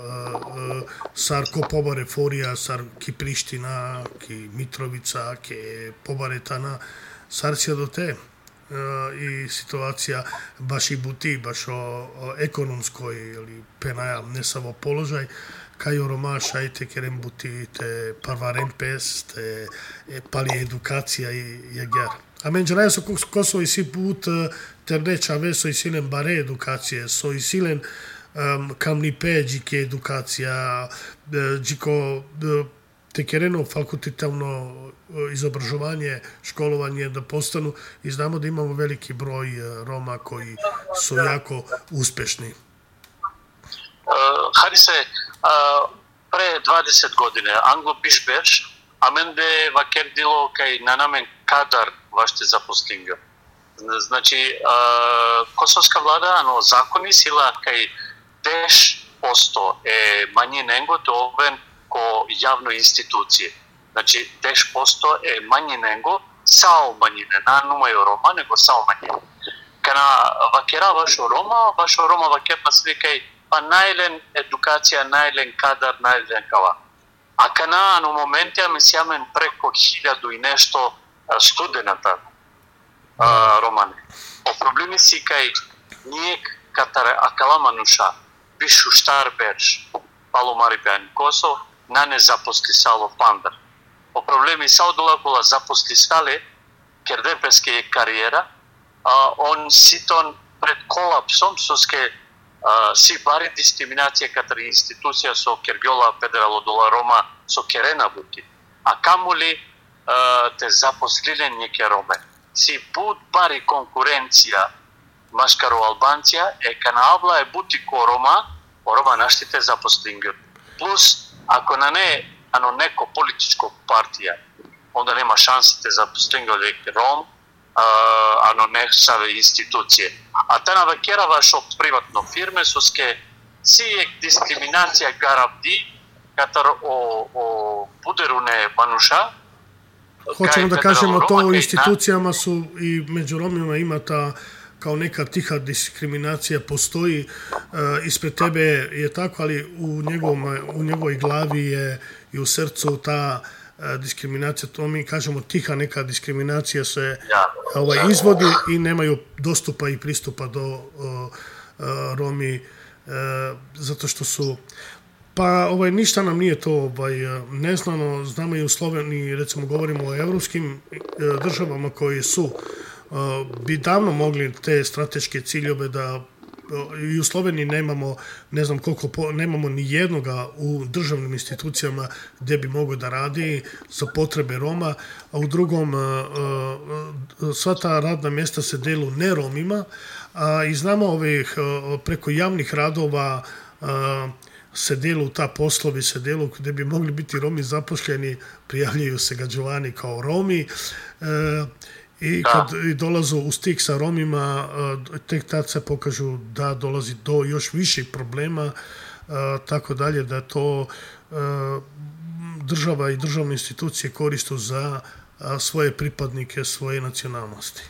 sar ko pobare Forija, sar ki Priština, ki Mitrovica, ki pobare tana, sar sia do te i situacija baš i buti, baš o, o ekonomskoj ili penaja ne samo položaj, kaj Roma šajte kerem buti te parvaren pes, te pali edukacija i jegjar. A menđaraja so Kosovo i si put ter reč aveso i silen bare edukacije, so i silen um, kamni pe džike edukacija, džiko te kereno fakultativno izobražovanje, školovanje da postanu i znamo da imamo veliki broj Roma koji su jako uspešni. Uh, Harise, uh, pre dvadeset godine Anglo Bišbeš, a mende vaker dilo kaj na namen kadar vašte zaposlinga. Znači, uh, kosovska vlada, ano, zakoni sila kaj deset posto je manje nego to oven ko javno institucije. Znači, deset posto je manje nego sao manjine, na numaju Roma, nego sao manjine. Kana vakera vašo Roma, vašo Roma vaker pa slikaj pa najlen edukacija, najlen kadar, najlen kava. A kana u momente mi sjamen preko hiljadu i nešto studenata uh, Romane. O problemi si kaj nijek katare akala manuša, bišu štar berž, palo maripijan Kosov, na ne zaposli salo pandar. O problemi sao dolakula zaposli skale, ker depeske karijera, uh, on siton pred kolapsom soske Uh, si bari diskriminacija kateri institucija so kergjola federalo dola Roma so kerena buti. A kamoli uh, te zaposlile neke Rome. Si bud bari konkurencija maškaro Albancija e kanavla je buti ko Roma, o Roma naštite zaposlinge. Plus, ako na ne ано неко политичко партија, онда нема шансите за постигнали Ром, ано не саве институције. А тана векера шо приватно фирме соске си е дискриминација гарабди, катар о, о пудеруне бануша. Hoćemo da kažemo to u institucijama su i među Romima ima ta kao neka tiha diskriminacija postoji, uh, ispred tebe je tako, ali u, njegovom, u njegovoj glavi je i u srcu ta uh, diskriminacija, to mi kažemo tiha neka diskriminacija se ovaj, izvodi i nemaju dostupa i pristupa do uh, uh, Romi uh, zato što su pa ovaj, ništa nam nije to ovaj, neznano, znamo i u Sloveniji, recimo govorimo o evropskim državama koji su bi davno mogli te strateške ciljeve da i u Sloveniji nemamo, ne znam koliko, nemamo ni jednoga u državnim institucijama gdje bi mogao da radi za potrebe Roma, a u drugom sva ta radna mjesta se delu ne Romima, a i znamo ovih preko javnih radova se delu ta poslovi, se delu gdje bi mogli biti Romi zapošljeni, prijavljaju se gađovani kao Romi, i kad i dolazu u stik sa Romima, tek tad se pokažu da dolazi do još viših problema, tako dalje, da to država i državne institucije koristu za svoje pripadnike, svoje nacionalnosti.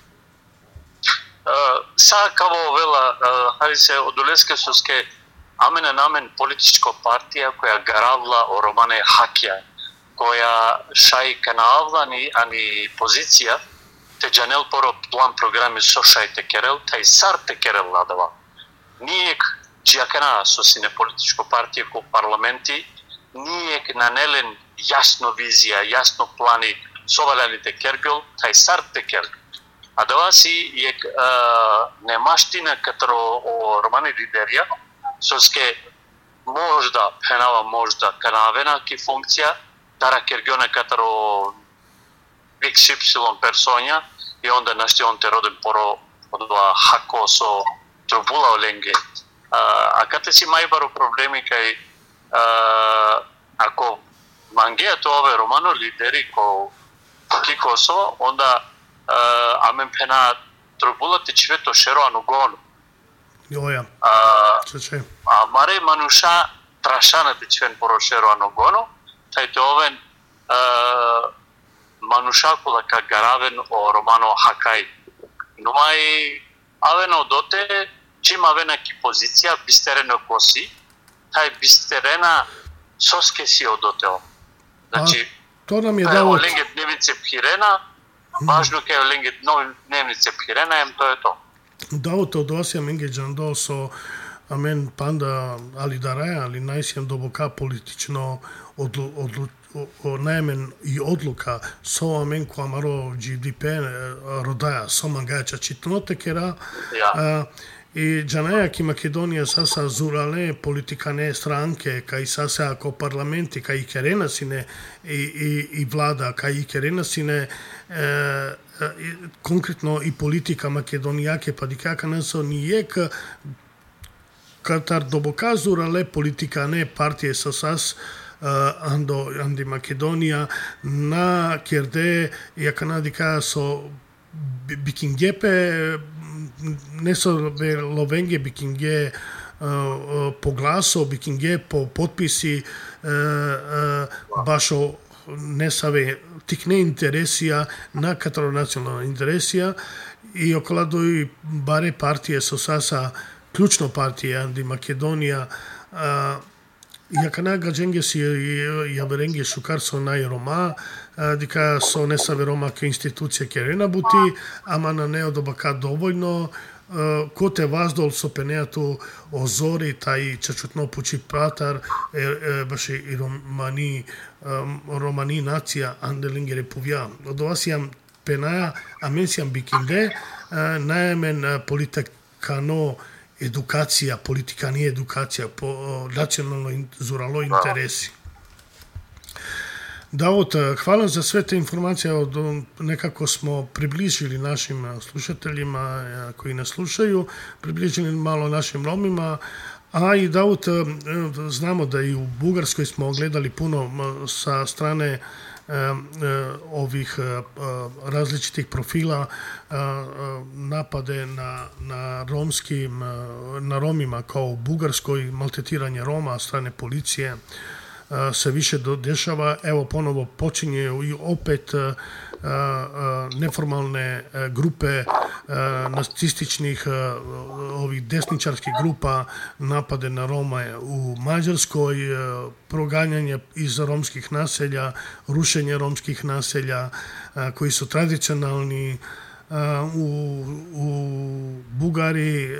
Sa kao vela, hajde se od Uleske soske Amen Amen političko partija koja garavla o Romane Hakija, koja šaj kanavla ni ani pozicija, te janel poro plan programi so šaj tekerel, taj sar tekerel ladava. Nijek džiakana sosine političko partije ko parlamenti, nijek nanelen jasno vizija, jasno plani sovaljani tekergel, taj sar tekerel. A dava si je uh, nemaština katero o Romane liderija, soske možda, penava možda kanavena ki funkcija, tara kergione katero iks ipsilon personja i onda našti on te rodem poro odva hako so trubula olenge. Uh, a kate si majbaro problemi kaj uh, ako mangeja to ove romano lideri ko kiko so, onda uh, amen pena trubula ti čveto šero anugonu. Joja. Uh, a mare manusha trashana ti čven poro šero anugonu, taj to oven uh, manusha kula ka garaven o romano hakaj. Numai aveno dote čim avena ki pozicija bistereno kosi, taj bisterena soske si odoteo. Znači, to nam je dao... Olenge dnevnice Phirena, važno kaj olenge dnevnice Phirena, jem to je to. Dao to dosja mengeđan doso amen panda ali daraja, ali najsjem doboka politično odlu, odlu, o, najmen i odluka so amen ko amaro G D P rodaja so mangača čitnotekera ja. I džanaja ki Makedonija sasa zurale politikane stranke kaj sasa ako parlamenti kaj ikerenasine i, i, i vlada kaj ikerenasine e, konkretno i politika Makedonijake pa dikaka naso nijek katar doboka zurale politikane partije sasas uh, ando andi Makedonija na kjerde jakana dika so bikingepe ne so lovenge bikinge uh, uh, po glaso bikinge po potpisi uh, uh, bašo ne save tikne interesija na kataro nacionalna interesija i okolado i bare partije so sasa ključno partije andi Makedonija uh, jakana gađenge si javerenge šukar so naj Roma uh, dika so ne save Roma ke institucije kerena buti ama na ne odobaka dovoljno uh, kote vazdol so penea tu ozori taj čačutno puči pratar e, e, baš i Romani um, Romani nacija andelingere puvja od ovasijam penea amensijam bikinde uh, najemen uh, politikano edukacija, politika nije edukacija, po nacionalno zuralo interesi. Davot, hvala za sve te informacije, nekako smo približili našim slušateljima koji nas slušaju, približili malo našim Romima, A i Davut, znamo da i u Bugarskoj smo gledali puno sa strane ovih različitih profila napade na, na romskim, na Romima kao u Bugarskoj, maltretiranje Roma od strane policije se više dešava. Evo ponovo počinje i opet neformalne grupe nacističnih ovih desničarskih grupa napade na Roma u Mađarskoj, proganjanje iz romskih naselja, rušenje romskih naselja koji su tradicionalni. U, u Bugariji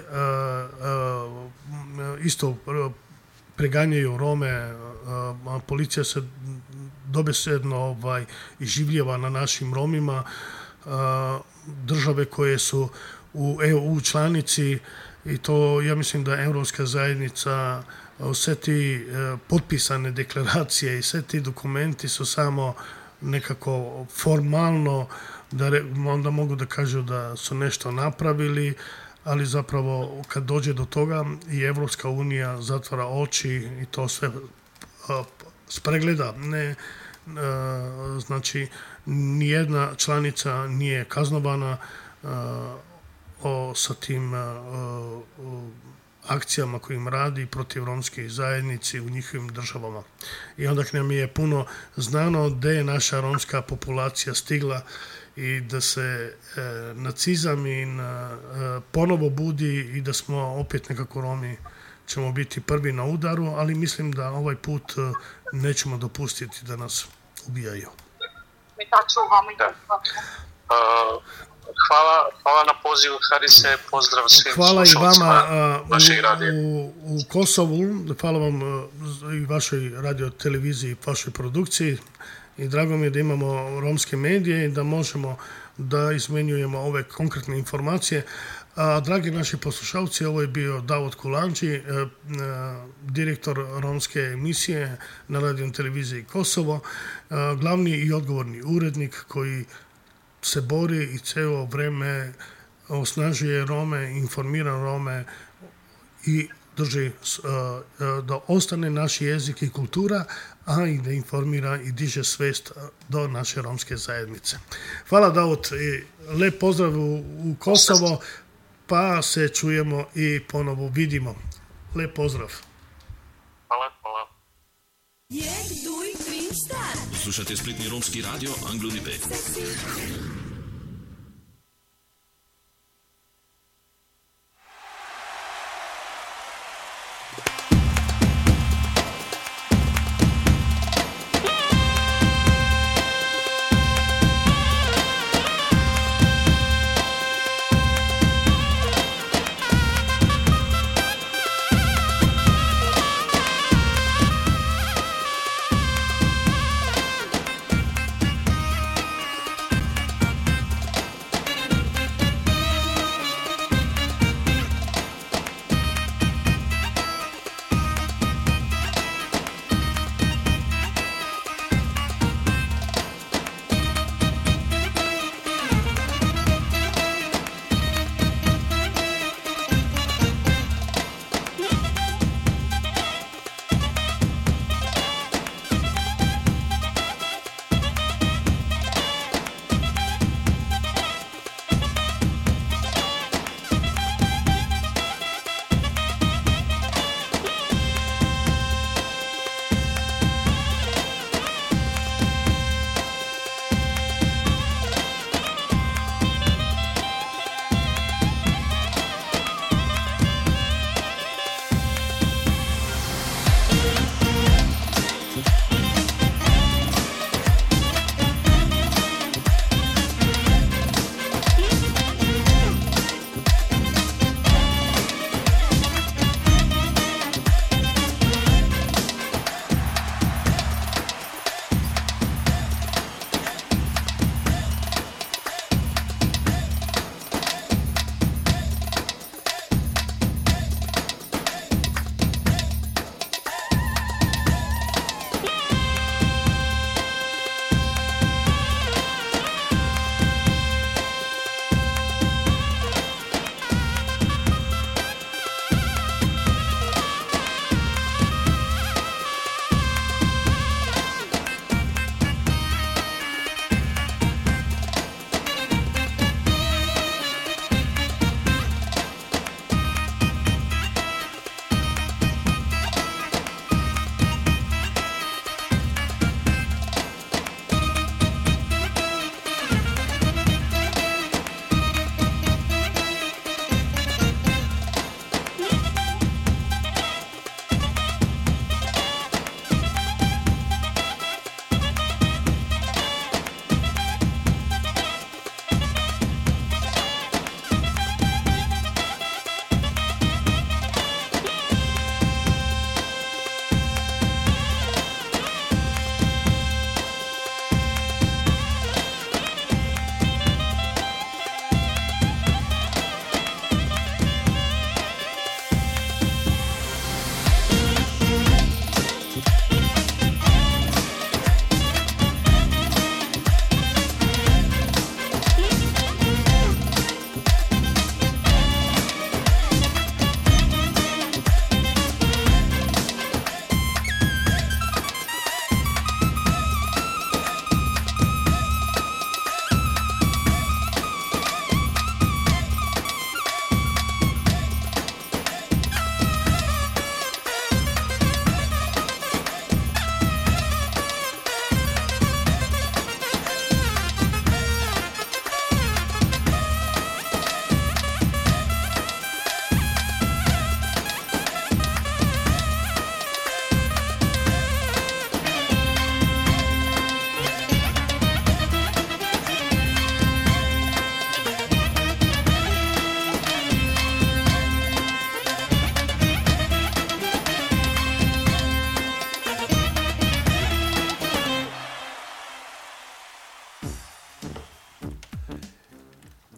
isto preganjaju Rome, a policija se dobesedno ovaj, življeva na našim Romima. Države koje su u E U članici, i to ja mislim da Europska zajednica, sve ti potpisane deklaracije i sve ti dokumenti su samo nekako formalno, da re, onda mogu da kažu da su nešto napravili, ali zapravo kad dođe do toga i Evropska unija zatvara oči i to sve uh, spregleda. Ne, uh, znači, nijedna članica nije kaznovana uh, o, sa tim uh, uh, akcijama kojim radi protiv romskih zajednici u njihovim državama. I onda nam je puno znano gde je naša romska populacija stigla i da se e, nacizam i na, e, ponovo budi i da smo opet nekako Romi ćemo biti prvi na udaru, ali mislim da ovaj put e, nećemo dopustiti da nas ubijaju. Da. Uh, hvala, hvala na pozivu, Harise, pozdrav svim hvala i vama uh, u, u, u Kosovu, hvala vam uh, i vašoj radio televiziji, vašoj produkciji. I drago mi je da imamo romske medije i da možemo da izmenjujemo ove konkretne informacije. A, dragi naši poslušalci, ovo je bio Davut Kulanđi, e, e, direktor romske emisije na radio televiziji Kosovo, e, glavni i odgovorni urednik koji se bori i ceo vreme osnažuje Rome, informira Rome i drži da ostane naš jezik i kultura, a i da informira i diže svest do naše romske zajednice. Hvala Davut i lep pozdrav u, u Kosovo, pa se čujemo i ponovo vidimo. Lep pozdrav. Hvala, hvala. Slušate Splitni romski radio Anglo-Nipe.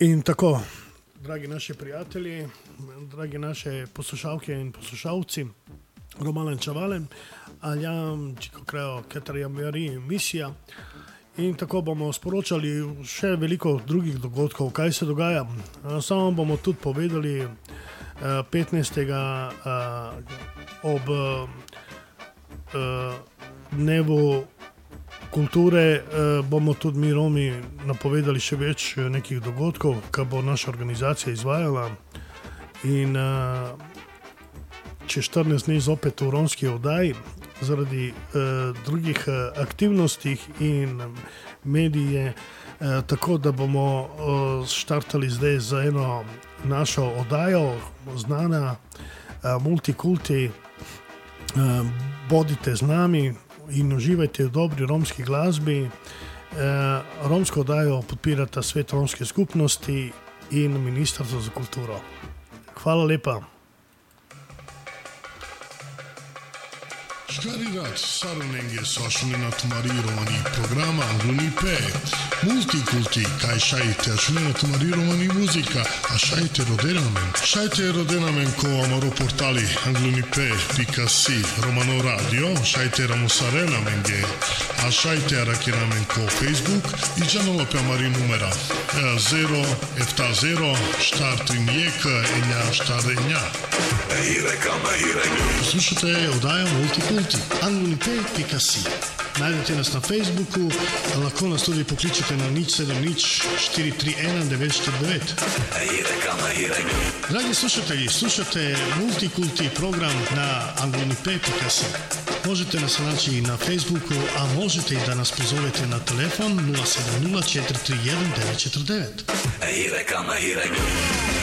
In tako, dragi naši prijatelji, dragi naše poslušalke in poslušalci, Romalen Čavalen, Aljam, Čiko Kreo, Ketarja Meri, Misija. In tako bomo sporočali še veliko drugih dogodkov, kaj se dogaja. Samo bomo tudi povedali petnajstega ob dnevu kulture bomo tudi mi Romi napovedali še več nekih dogodkov, ki bo naša organizacija izvajala. In čez štirinajst dni zopet v romski oddaji zaradi uh, drugih uh, aktivnosti in medije, uh, tako da bomo uh, štartali zdaj za eno našo oddajo, znana uh, Multikulti. Uh, bodite z nami in uživajte v dobri romski glasbi. Uh, romsko oddajo podpirata Svet romske skupnosti in Ministrstvo za kulturo. Hvala lepa. Škarirat Saronenge Sašunina Tumariromani programa Anglonipe Multikulti kaj šajte Ašunina Tumariromani muzika a šajte rodenamen šajte rodenamen ko amaro portali anglonipe pika si Romano Radio šajte Ramusarena menge a šajte Arakiramen ko Facebook i Gianolope Amari numera zero efta zero štar trinjek enja štar enja Poslušate oddajo Multikulti anglonipe pika si. Najdete nas na Facebooku, lahko nas tudi pokličete na nič sedem nič štiri tri ena devet štiri devet. Dragi slušatelji, slušate Multikulti program na anglonipe pika si. Možete nas naći na Facebooku, a možete i da nas pozovete na telefon nula sedam nula četiri tri jedan devet četiri devet.